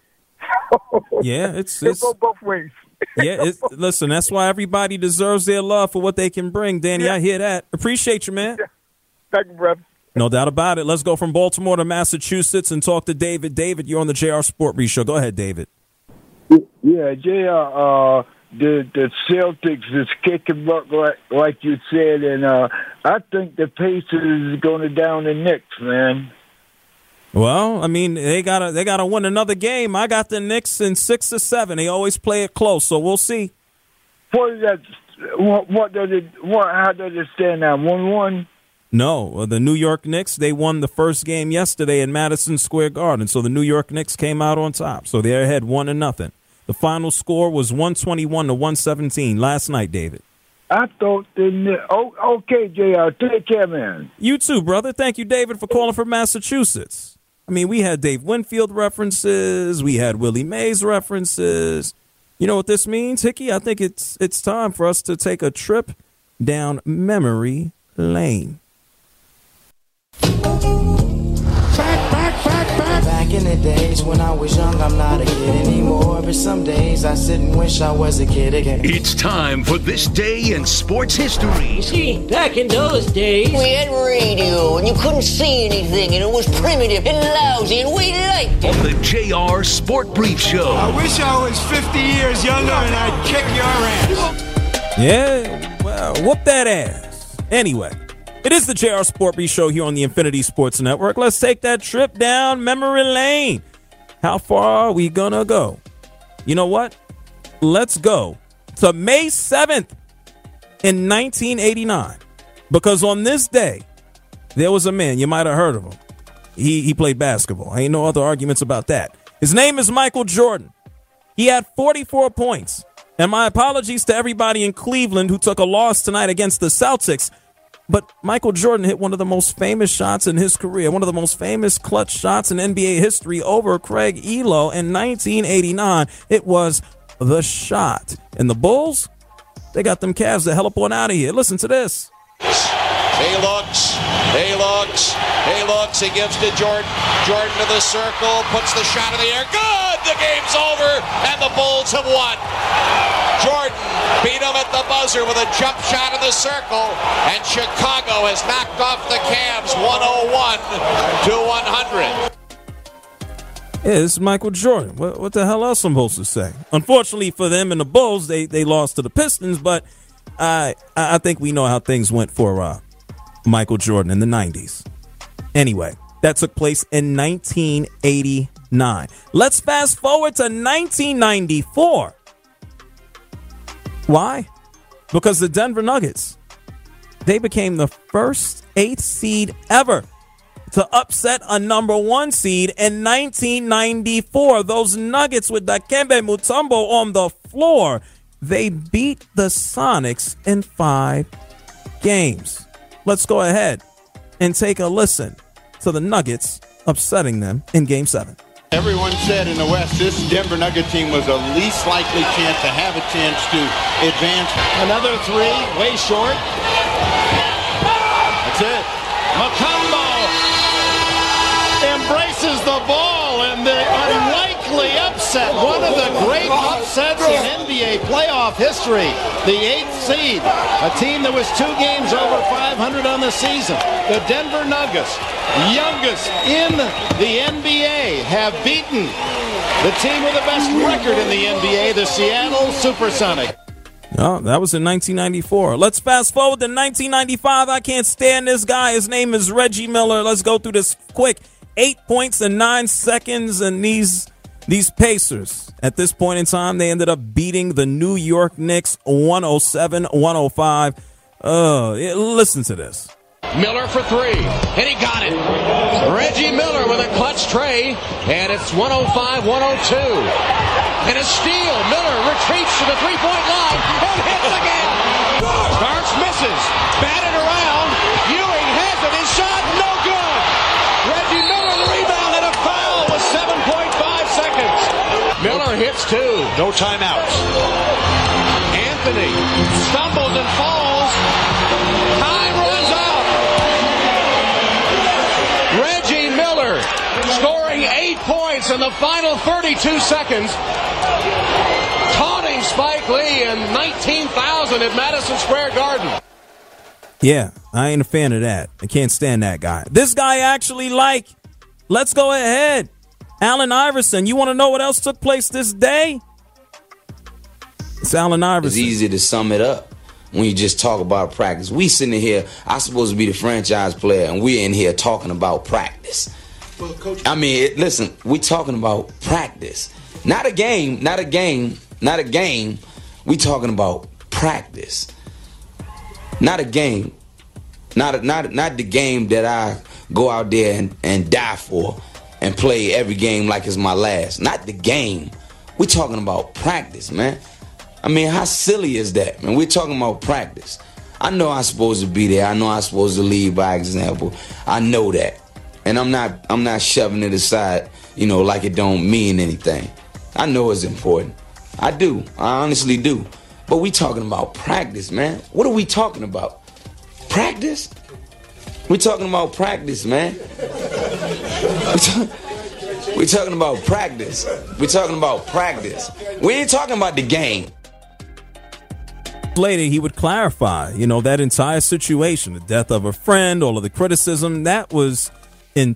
Yeah, it's go both ways. Yeah, listen, that's why everybody deserves their love for what they can bring, Danny. Yeah. I hear that. Appreciate you, man. Yeah. Thank you, brother. No doubt about it. Let's go from Baltimore to Massachusetts and talk to David. David, you're on the JR Sport Brief Show. Go ahead, David. Yeah, JR, the Celtics is kicking butt like you said, and I think the Pacers is going to down the Knicks, man. Well, I mean, they gotta win another game. I got the Knicks in 6 or 7. They always play it close, so we'll see. What is that? How does it stand now? 1-1? No, the New York Knicks, they won the first game yesterday in Madison Square Garden, so the New York Knicks came out on top. So they're ahead 1-0. The final score was 121-117 last night, David. I thought okay, JR, take care, man. You too, brother. Thank you, David, for calling from Massachusetts. I mean, we had Dave Winfield references. We had Willie Mays references. You know what this means, Hickey? I think it's time for us to take a trip down memory lane. Back in the days when I was young, I'm not a kid anymore. But some days I sit and wish I was a kid again. It's time for This Day in Sports History. You see, back in those days, we had radio and you couldn't see anything and it was primitive and lousy and we liked it. On the JR Sport Brief Show. I wish I was 50 years younger and I'd kick your ass. Yeah, well, whoop that ass. Anyway. It is the JR Sport Brief Show here on the Infinity Sports Network. Let's take that trip down memory lane. How far are we going to go? You know what? Let's go to May 7th in 1989. Because on this day, there was a man, you might have heard of him. He played basketball. Ain't no other arguments about that. His name is Michael Jordan. He had 44 points. And my apologies to everybody in Cleveland who took a loss tonight against the Celtics. But Michael Jordan hit one of the most famous shots in his career, one of the most famous clutch shots in NBA history over Craig Elo in 1989. It was the shot. And the Bulls, they got them Cavs the hell up on out of here. Listen to this. He looks, He looks, he gives to Jordan. Jordan to the circle, puts the shot in the air. Good! The game's over, and the Bulls have won. Jordan beat him at the buzzer with a jump shot in the circle, and Chicago has knocked off the Cavs 101-100. It's Michael Jordan. What the hell else am I supposed to say? Unfortunately for them and the Bulls, they lost to the Pistons, but I think we know how things went for Michael Jordan in the 90s. Anyway, that took place in 1989. Let's fast forward to 1994. Why? Because the Denver Nuggets, they became the first 8th seed ever to upset a number 1 seed in 1994. Those Nuggets with Dikembe Mutombo on the floor, they beat the Sonics in 5 games. Let's go ahead and take a listen to the Nuggets upsetting them in Game 7. Everyone said in the West, this Denver Nugget team was the least likely chance to have a chance to advance. Another 3, way short. That's it. Mutombo embraces the ball, and the unlikely upset, one of the great upsets in NBA playoff history. The 8th seed, a team that was 2 games over 500 on the season. The Denver Nuggets, youngest in the NBA, have beaten the team with the best record in the NBA, the Seattle Supersonics. Oh, that was in 1994. Let's fast forward to 1995. I can't stand this guy. His name is Reggie Miller. Let's go through this quick. 8 points in 9 seconds, and these Pacers, at this point in time, they ended up beating the New York Knicks 107-105. Listen to this. Miller for 3, and he got it. Reggie Miller with a clutch tray, and it's 105-102. And a steal. Miller retreats to the three-point line and hits again. Starks misses. Batted around. Ewing has it. His shot, no good. Reggie Miller, the rebound, and a foul with 7.5 seconds. Miller hits 2. No timeouts. Anthony stumbles and falls. Time runs out. Reggie Miller scoring 8 points in the final 32 seconds. Taunting Spike Lee and 19,000 at Madison Square Garden. Yeah, I ain't a fan of that. I can't stand that guy. This guy actually let's go ahead. Allen Iverson. You want to know what else took place this day? It's Allen Iverson. It's easy to sum it up when you just talk about practice. We sitting here, I'm supposed to be the franchise player, and we're in here talking about practice. Well, Coach, I mean, listen, we talking about practice. Not a game. We talking about practice. Not a game. Not the game that I go out there and die for and play every game like it's my last. Not the game. We talking about practice, man. I mean, how silly is that, man? We're talking about practice. I know I'm supposed to be there. I know I'm supposed to lead by example. I know that. And I'm not shoving it aside, like it don't mean anything. I know it's important. I do. I honestly do. But we talking about practice, man. What are we talking about? Practice? We talking about practice, man. We talking about practice. We talking about practice. We ain't talking about the game. Later, he would clarify, that entire situation, the death of a friend, all of the criticism, that was in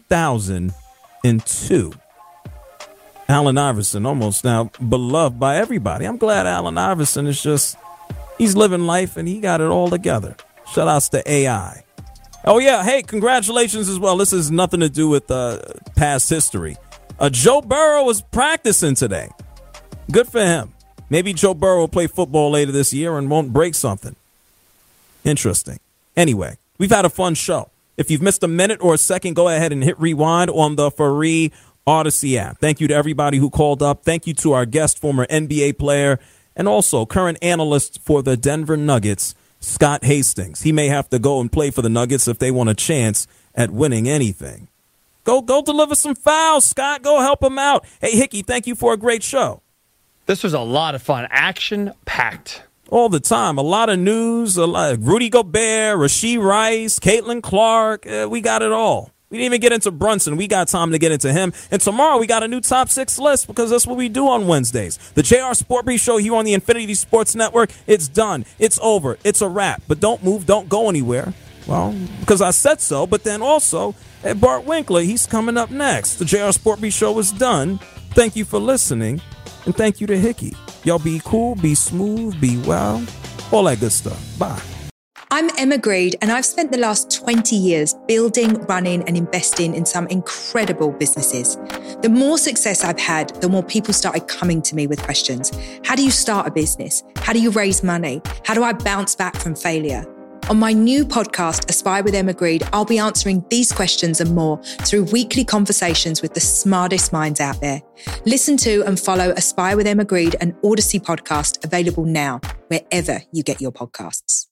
2002. Allen Iverson, almost now beloved by everybody. I'm glad Allen Iverson he's living life and he got it all together. Shout outs to AI. Oh, yeah. Hey, congratulations as well. This has nothing to do with past history. Joe Burrow was practicing today. Good for him. Maybe Joe Burrow will play football later this year and won't break something. Interesting. Anyway, we've had a fun show. If you've missed a minute or a second, go ahead and hit rewind on the free Odyssey app. Thank you to everybody who called up. Thank you to our guest, former NBA player, and also current analyst for the Denver Nuggets, Scott Hastings. He may have to go and play for the Nuggets if they want a chance at winning anything. Go deliver some fouls, Scott. Go help him out. Hey, Hickey, thank you for a great show. This was a lot of fun. Action-packed. All the time. A lot of news. Rudy Gobert, Rashee Rice, Caitlin Clark. We got it all. We didn't even get into Brunson. We got time to get into him. And tomorrow we got a new top 6 list because that's what we do on Wednesdays. The JR Sport Brief Show here on the Infinity Sports Network. It's done. It's over. It's a wrap. But don't move. Don't go anywhere. Well, because I said so. But then also, Bart Winkler, he's coming up next. The JR Sport Brief Show is done. Thank you for listening. And thank you to Hickey. Y'all be cool, be smooth, be well, all that good stuff. Bye. I'm Emma Greed, and I've spent the last 20 years building, running, and investing in some incredible businesses. The more success I've had, the more people started coming to me with questions. How do you start a business? How do you raise money? How do I bounce back from failure? On my new podcast, Aspire with Emma Greed, I'll be answering these questions and more through weekly conversations with the smartest minds out there. Listen to and follow Aspire with Emma Greed, an Odyssey podcast available now, wherever you get your podcasts.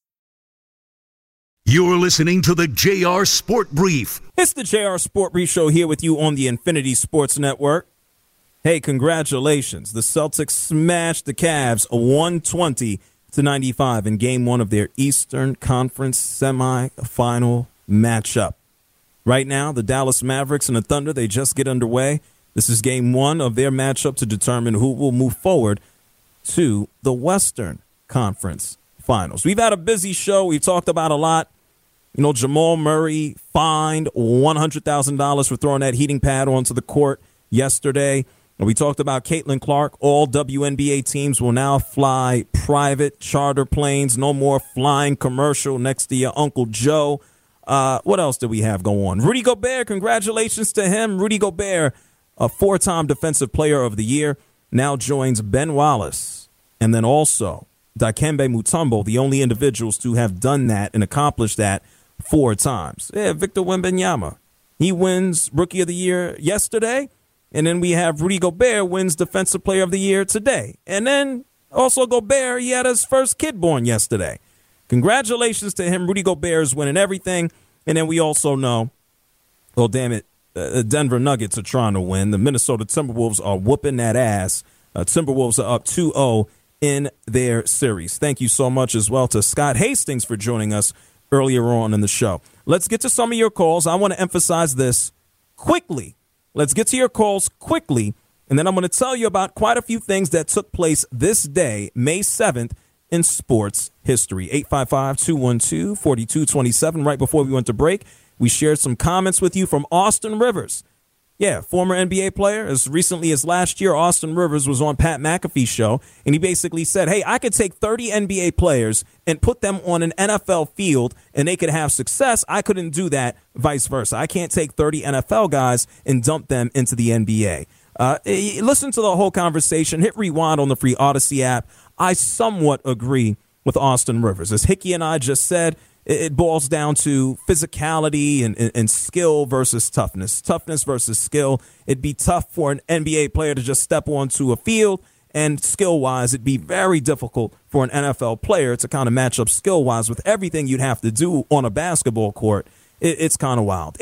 You're listening to the JR Sport Brief. It's the JR Sport Brief Show here with you on the Infinity Sports Network. Hey, congratulations. The Celtics smashed the Cavs 120-95 in Game 1 of their Eastern Conference semifinal matchup. Right now, the Dallas Mavericks and the Thunder, they just get underway. This is Game 1 of their matchup to determine who will move forward to the Western Conference Finals. We've had a busy show. We've talked about a lot. You know, Jamal Murray fined $100,000 for throwing that heating pad onto the court yesterday. And we talked about Caitlin Clark. All WNBA teams will now fly private charter planes. No more flying commercial next to your Uncle Joe. What else did we have go on? Rudy Gobert, congratulations to him. Rudy Gobert, a 4-time Defensive Player of the Year, now joins Ben Wallace. And then also Dikembe Mutombo, the only individuals to have done that and accomplished that 4 times. Yeah, Victor Wembanyama. He wins Rookie of the Year yesterday. And then we have Rudy Gobert wins Defensive Player of the Year today. And then also Gobert, he had his first kid born yesterday. Congratulations to him. Rudy Gobert is winning everything. And then we also know, oh, damn it, the Denver Nuggets are trying to win. The Minnesota Timberwolves are whooping that ass. Timberwolves are up 2-0 in their series. Thank you so much as well to Scott Hastings for joining us earlier on in the show. Let's get to some of your calls. I want to emphasize this quickly. Let's get to your calls quickly, and then I'm going to tell you about quite a few things that took place this day, May 7th, in sports history. 855-212-4227. Right before we went to break, we shared some comments with you from Austin Rivers. Yeah, former NBA player. As recently as last year, Austin Rivers was on Pat McAfee's show, and he basically said, hey, I could take 30 NBA players and put them on an NFL field, and they could have success. I couldn't do that, vice versa. I can't take 30 NFL guys and dump them into the NBA. Listen to the whole conversation. Hit rewind on the free Odyssey app. I somewhat agree with Austin Rivers. As Hickey and I just said, it boils down to physicality and skill versus toughness. Toughness versus skill. It'd be tough for an NBA player to just step onto a field, and skill-wise, it'd be very difficult for an NFL player to kind of match up skill-wise with everything you'd have to do on a basketball court. It's kind of wild.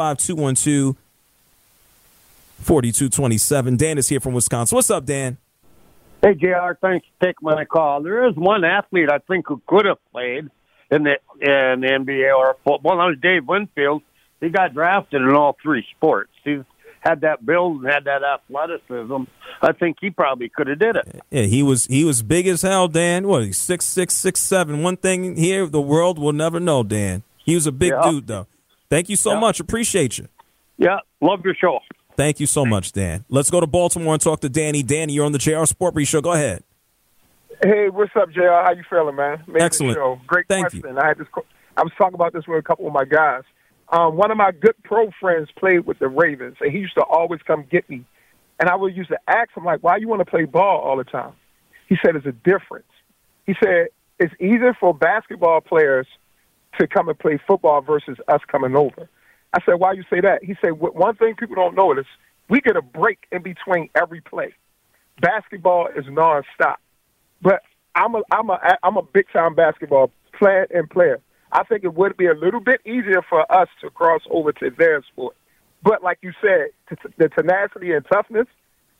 855-212-4227. Dan is here from Wisconsin. What's up, Dan? Hey, JR, thanks for taking my call. There is one athlete I think who could have played in the NBA or football. That was Dave Winfield. He got drafted in all 3 sports. He's had that build and had that athleticism. I think he probably could have did it. Yeah, he was big as hell, Dan. What, he's 6'6", 6'7". One thing here the world will never know, Dan. He was a big dude, though. Thank you so much. Appreciate you. Yeah, love your show. Thank you so much, Dan. Let's go to Baltimore and talk to Danny. Danny, you're on the JR Sport Brief Show. Go ahead. Hey, what's up, JR? How you feeling, man? Amazing Excellent. Show. Great Thank question. you. I was talking about this with a couple of my guys. One of my good pro friends played with the Ravens, and he used to always come get me. And I would used to ask him, like, why you want to play ball all the time? He said, it's a difference. He said, it's easier for basketball players to come and play football versus us coming over. I said, why you say that? He said, one thing people don't know is we get a break in between every play. Basketball is nonstop. But I'm a big-time basketball player and player. I think it would be a little bit easier for us to cross over to their sport. But like you said, the tenacity and toughness,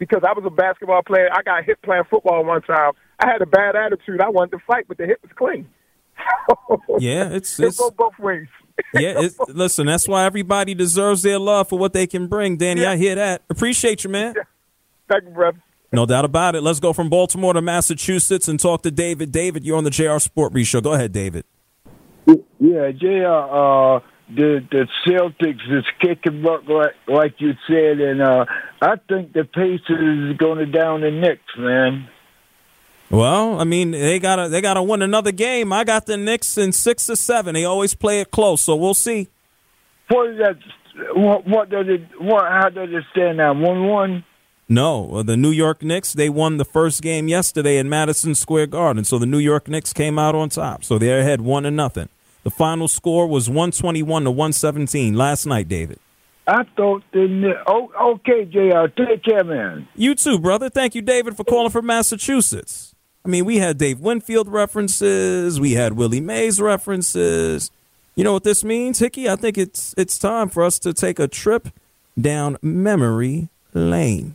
because I was a basketball player. I got hit playing football one time. I had a bad attitude. I wanted to fight, but the hit was clean. Yeah, it's go both ways. Yeah, listen, that's why everybody deserves their love for what they can bring. Danny, I hear that. Appreciate you, man. Yeah. Thank you, brother. No doubt about it. Let's go from Baltimore to Massachusetts and talk to David. David, you're on the JR Sport Brief Show. Go ahead, David. Yeah, JR, the Celtics is kicking butt like you said, and I think the Pacers is going to down the Knicks, man. Well, I mean, they gotta win another game. I got the Knicks in 6 or 7. They always play it close, so we'll see. What is that? How does it stand now? 1-1? No, the New York Knicks, they won the first game yesterday in Madison Square Garden, so the New York Knicks came out on top. So they're ahead 1-0. The final score was 121-117 last night, David. I thought okay, JR, take care, man. You too, brother. Thank you, David, for calling from Massachusetts. I mean, we had Dave Winfield references. We had Willie Mays references. You know what this means, Hickey? I think it's time for us to take a trip down memory lane.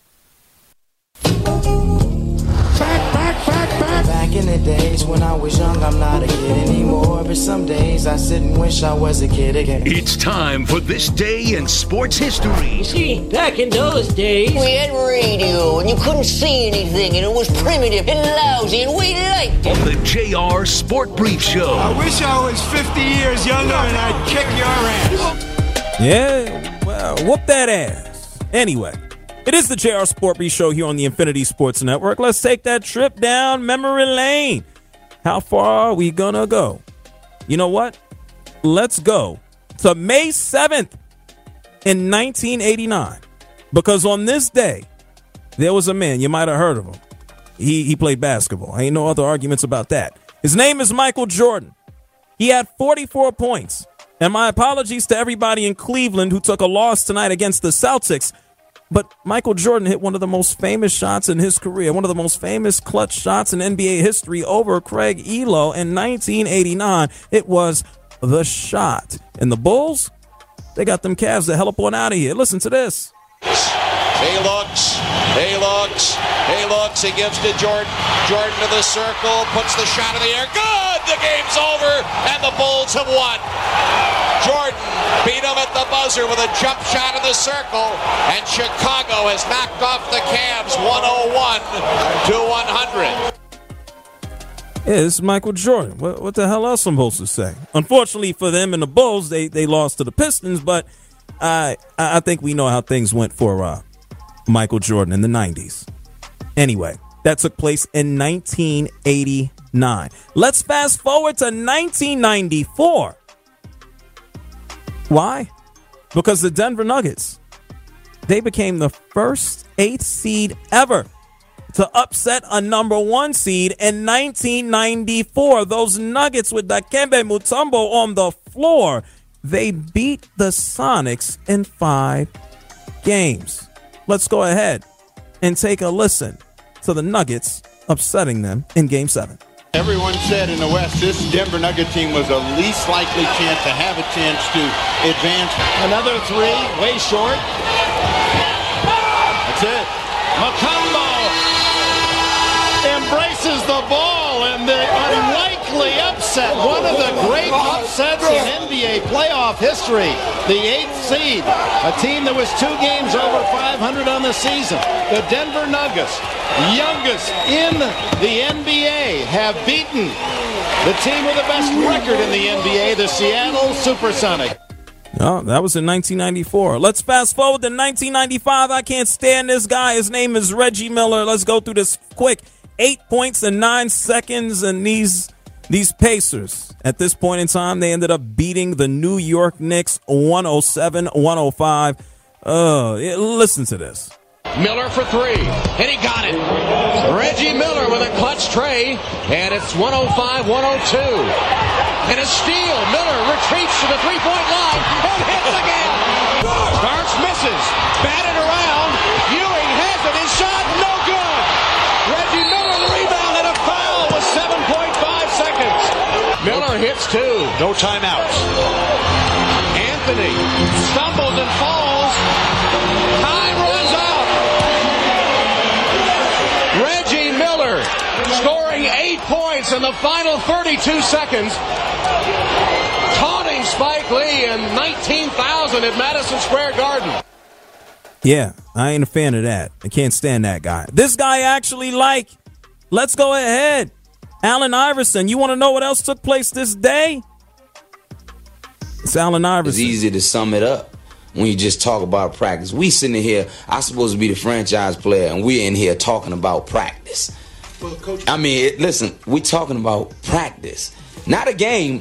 Back in the days when I was young, I'm not a kid anymore. But some days I sit and wish I was a kid again. It's time for This Day in Sports History. You see, back in those days, we had radio, and you couldn't see anything, and it was primitive and lousy, and we liked it. On the JR Sport Brief Show. I wish I was 50 years younger and I'd kick your ass. Yeah, well, whoop that ass. Anyway. It is the JR Sport Brief Show here on the Infinity Sports Network. Let's take that trip down memory lane. How far are we going to go? You know what? Let's go to May 7th in 1989. Because on this day, there was a man, you might have heard of him. He played basketball. Ain't no other arguments about that. His name is Michael Jordan. He had 44 points. And my apologies to everybody in Cleveland who took a loss tonight against the Celtics. But Michael Jordan hit one of the most famous shots in his career, one of the most famous clutch shots in NBA history over Craig Elo in 1989. It was the shot. And the Bulls, they got them Cavs the hell up on out of here. Listen to this. He looks, he gives to Jordan. Jordan to the circle, puts the shot in the air. Good! The game's over, and the Bulls have won. Jordan beat him at the buzzer with a jump shot in the circle, and Chicago has knocked off the Cavs 101-100. Yeah, it's Michael Jordan. What the hell else am I supposed to say? Unfortunately for them and the Bulls, they lost to the Pistons, but I think we know how things went for Michael Jordan in the 90s. Anyway, that took place in 1989. Let's fast forward to 1994. Why? Because the Denver Nuggets, they became the first 8th seed ever to upset a number 1 seed in 1994. Those Nuggets with Dikembe Mutombo on the floor, they beat the Sonics in 5 games. Let's go ahead and take a listen to the Nuggets upsetting them in Game 7. Everyone said in the West, this Denver Nugget team was the least likely chance to have a chance to advance. Another three, way short. That's it. Mutombo embraces the ball, and the unlikely upset, one of the great upsets in NBA playoff history. The 8th seed, a team that was 2 games over 500 on the season. The Denver Nuggets, youngest in the NBA, have beaten the team with the best record in the NBA, the Seattle Supersonics. Oh, that was in 1994. Let's fast forward to 1995. I can't stand this guy. His name is Reggie Miller. Let's go through this quick. 8 points in 9 seconds, and these Pacers, at this point in time, they ended up beating the New York Knicks 107-105. Listen to this. Miller for 3, and he got it. Reggie Miller with a clutch tray, and it's 105-102. And a steal. Miller retreats to the three-point line and hits again. Starks misses. Batted around. Ewing has it. His shot, no good. Reggie Miller the rebound and a foul with 7.5 seconds. Miller hits 2. No timeouts. Anthony stumbles and falls. Time runs out. scoring 8 points in the final 32 seconds. Taunting Spike Lee and 19,000 at Madison Square Garden. Yeah, I ain't a fan of that. I can't stand that guy. This guy actually let's go ahead. Allen Iverson, you want to know what else took place this day? It's Allen Iverson. It's easy to sum it up when you just talk about practice. We sitting here, I'm supposed to be the franchise player, and we're in here talking about practice. Well, Coach, I mean, listen, we're talking about practice. Not a game.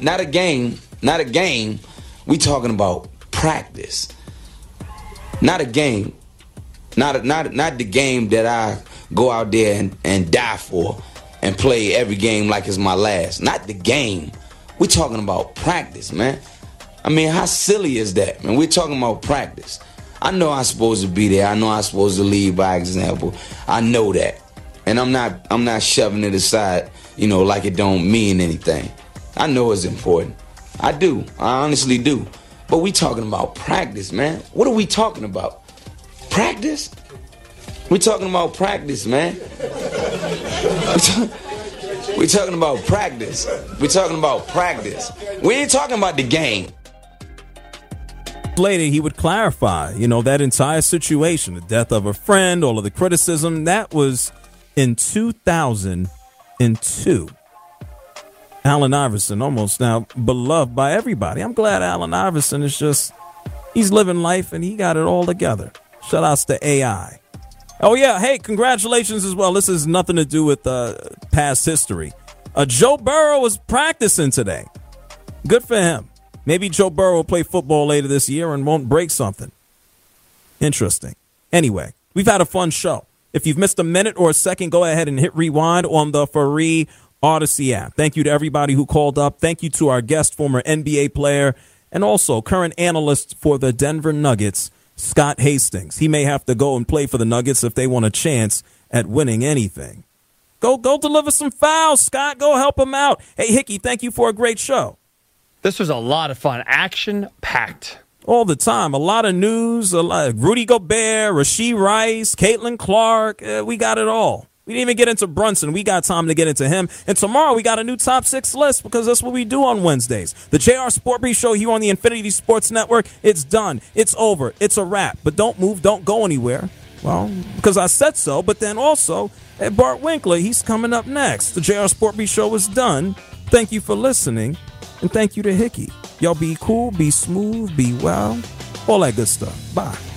We talking about practice. Not a game. Not the game that I go out there and die for and play every game like it's my last. Not the game. We're talking about practice, man. I mean, how silly is that, man? We're talking about practice. I know I'm supposed to be there. I know I'm supposed to lead by example. I know that. And I'm not shoving it aside, like it don't mean anything. I know it's important. I do. I honestly do. But we talking about practice, man. What are we talking about? Practice? We talking about practice, man. We talking about practice. We talking about practice. We ain't talking about the game. Later, he would clarify, that entire situation, the death of a friend, all of the criticism, that was in 2002. Allen Iverson, almost now beloved by everybody. I'm glad Allen Iverson he's living life and he got it all together. Shout outs to AI. Oh, yeah. Hey, congratulations as well. This has nothing to do with past history. Joe Burrow was practicing today. Good for him. Maybe Joe Burrow will play football later this year and won't break something. Interesting. Anyway, we've had a fun show. If you've missed a minute or a second, go ahead and hit rewind on the free Odyssey app. Thank you to everybody who called up. Thank you to our guest, former NBA player, and also current analyst for the Denver Nuggets, Scott Hastings. He may have to go and play for the Nuggets if they want a chance at winning anything. Go deliver some fouls, Scott. Go help him out. Hey, Hickey, thank you for a great show. This was a lot of fun. Action-packed. All the time. A lot of news. Rudy Gobert, Rashee Rice, Caitlin Clark. We got it all. We didn't even get into Brunson. We got time to get into him. And tomorrow we got a new top 6 list because that's what we do on Wednesdays. The JR Sport Brief Show here on the Infinity Sports Network. It's done. It's over. It's a wrap. But don't move. Don't go anywhere. Well, because I said so. But then also, Bart Winkler, he's coming up next. The JR Sport Brief Show is done. Thank you for listening. And thank you to Hickey. Y'all be cool, be smooth, be well, all that good stuff. Bye.